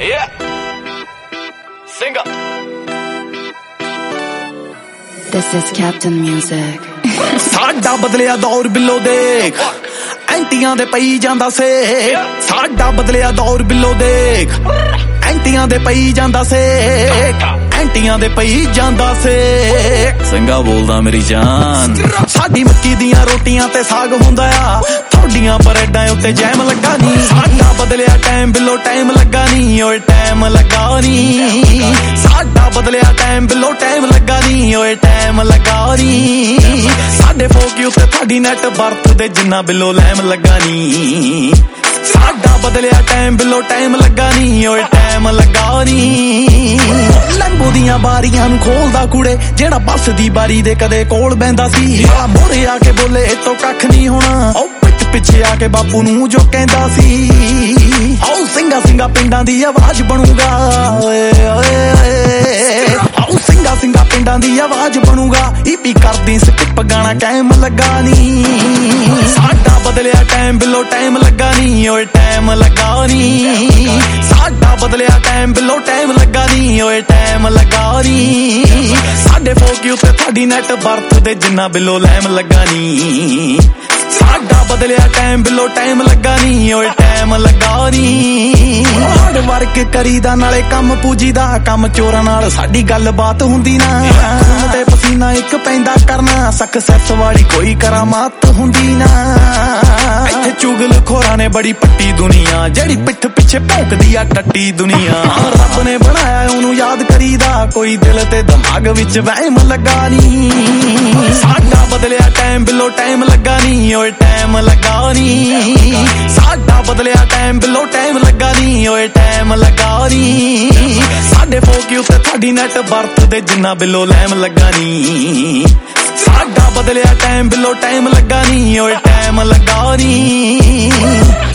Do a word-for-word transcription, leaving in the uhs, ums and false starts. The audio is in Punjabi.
Yeah. Singer. This is Captain Music. ਸਾਡਾ ਬਦਲਿਆ ਦੌਰ ਬਿੱਲੋ ਦੇਖ ਐਂਟੀਆਂ ਦੇ ਪਈ ਜਾਂਦਾ ਸੇ ਸਾਡਾ ਬਦਲਿਆ ਦੌਰ ਬਿੱਲੋ ਦੇਖ ਐਂਟੀਆਂ ਦੇ ਪਈ ਜਾਂਦਾ ਸੇ ਐਂਟੀਆਂ ਦੇ ਪਈ ਜਾਂਦਾ ਸੇ ਸਿੰਘਾ ਬੋਲਦਾ ਮੇਰੀ ਜਾਨ ਸਾਡੀ ਮੱਕੀ ਦੀਆਂ ਰੋਟੀਆਂ ਤੇ ਸਾਗ ਹੁੰਦਾ ਆ ਥੋਡੀਆਂ ਬਰੈਡਾਂ ਉੱਤੇ ਜੈਮ ਲੱਗਾ ਨੀ ਸਾਡਾ ਬਦਲਿਆ ਟਾਈਮ ਬਿੱਲੋ ਟਾਈਮ ਲੱਗਾ ਨੀ ਓਏ ਟਾਈਮ ਲੱਗਾ ਨੀ ਸਾਡਾ ਬਦਲਿਆ ਟਾਈਮ ਬਿੱਲੋ ਟਾਈਮ ਲੱਗਾ ਨੀ ਓਏ ਟਾਈਮ ਲੱਗਾ ਨੀ ਸਾਡੇ ਫੋਕੀ ਉੱਤੇ ਤੁਹਾਡੀ ਨੈਟ ਵਰਤਦੇ ਜਿੰਨਾ ਬਿੱਲੋ ਲੈਮ ਲੱਗਾ ਨੀ ਸਾਡਾ ਬਦਲਿਆ ਟਾਈਮ ਬਿੱਲੋ ਟਾਈਮ ਲੱਗਾ ਨੀ ਓਏ ਟਾਈਮ ਲੱਗਾ ਨੀ ਲੰਬੂ ਦੀਆਂ ਬਾਰੀਆਂ ਨੂੰ ਖੋਲਦਾ ਕੁੜੇ ਜਿਹੜਾ ਬੱਸ ਦੀ ਬਾਰੀ ਦੇ ਕਦੇ ਕੋਲ ਬੈਂਦਾ ਸੀ ਆ ਮੋਰੇ ਆ ਕੇ ਬੋਲੇ ਇਤੋਂ ਕੱਖ ਨਹੀਂ ਹੋਣਾ ਓ ਪਿੱਛ ਪਿੱਛੇ ਆ ਕੇ ਬਾਪੂ ਨੂੰ ਜੋ ਕਹਿੰਦਾ ਸੀ ਆਓ ਸਿੰਘਾ ਸਿੰਘਾ ਪਿੰਡਾਂ ਦੀ ਆਵਾਜ਼ ਬਣੂਗਾ ਓਏ ਓਏ ਓਏ ਆਓ ਸਿੰਘਾ ਸਿੰਘਾ ਪਿੰਡਾਂ ਦੀ ਆਵਾਜ਼ ਬਣੂਗਾ ਈਪੀ ਕਰਦੀ ਸਕਿਪ ਗਾਣਾ ਕਾਇਮ ਲੱਗਾ ਨੀ ਸਾਡਾ ਬਦਲਿਆ ਟਾਈਮ ਬਿੱਲੋ ਟਾਈਮ ਲੱਗਾ ਨੀ ਓਏ ਟਾਈਮ ਲੱਗਾ ਨੀ ਸਾਡਾ ਬਦਲਿਆ ਟਾਈਮ ਬਿੱਲੋ ਟਾਈਮ ਲੱਗਾ ਨੀ ਓਏ ਟਾਈਮ ਲੱਗਾ ਨੀ ਸਾਡੇ ਫੋਕੀ ਉੱਤੇ ਤੁਹਾਡੀ ਨੈਟ ਵਰਤਦੇ ਜਿੰਨਾ ਬਿੱਲੋ ਲੈਮ ਲੱਗਾ ਨੀ ਸਾਡਾ ਬਦਲਿਆ ਟਾਈਮ ਬਿੱਲੋ ਟਾਈਮ ਲੱਗਾ ਨੀ ਓਏ ਟਾਈਮ ਲੱਗਾ ਨੀ ਹਾਰਡ ਵਰਕ ਕਰੀਦਾ ਨਾਲੇ ਕੰਮ ਪੂਜੀਦਾ ਕੰਮ ਚੋਰਾਂ ਨਾਲ ਸਾਡੀ ਗੱਲਬਾਤ ਹੁੰਦੀ ਨਾ ਤੇ ਪਸੀਨਾ ਇੱਕ ਪੈਂਦਾ ਕਰਨਾ ਸਕਸੈਸ ਵਾਲੀ ਕੋਈ ਕਰਾਮਾਤ ਹੁੰਦੀ ਨਾ ਇੱਥੇ ਚੁਗਲ ਖੋਰਾਂ ਨੇ ਬੜੀ ਪੱਟੀ ਦੁਨੀਆ ਜਿਹੜੀ ਪਿੱਠ ਪਿੱਛੇ ਭੌਂਕਦੀ ਆ ਟੱਟੀ ਦੁਨੀਆ ਰੱਬ ਨੇ ਬਣਾਇਆ ਉਹਨੂੰ ਯਾਦ ਕਰੀਦਾ ਕੋਈ ਦਿਲ ਤੇ ਦਿਮਾਗ ਵਿੱਚ ਵਹਿਮ ਲੱਗਾ ਨੀ ਸਾਡਾ ਬਦਲਿਆ ਟਾਈਮ ਬਿੱਲੋ ਟਾਈਮ ਲੱਗਾ ਨੀ ਓਏ ਟਾਈਮ ਲੱਗਾ ਨੀ ਸਾਡਾ ਬਦਲਿਆ ਟਾਈਮ ਬਿੱਲੋ ਟਾਈਮ ਲੱਗਾ ਨੀ ਓਏ ਟਾਈਮ ਲੱਗਾ ਨੀ ਸਾਡੇ ਫੋਕੀ ਉੱਤੇ ਤੁਹਾਡੀ ਨੈਟ ਵਰਤਦੇ ਜਿੰਨਾ ਬਿੱਲੋ ਲੈਮ ਲੱਗਾ ਨੀ ਸਾਡਾ ਬਦਲਿਆ ਟਾਈਮ ਬਿੱਲੋ ਟਾਈਮ ਲੱਗਾ ਨੀ ਓਏ ਟਾਈਮ ਲੱਗਾ ਨੀ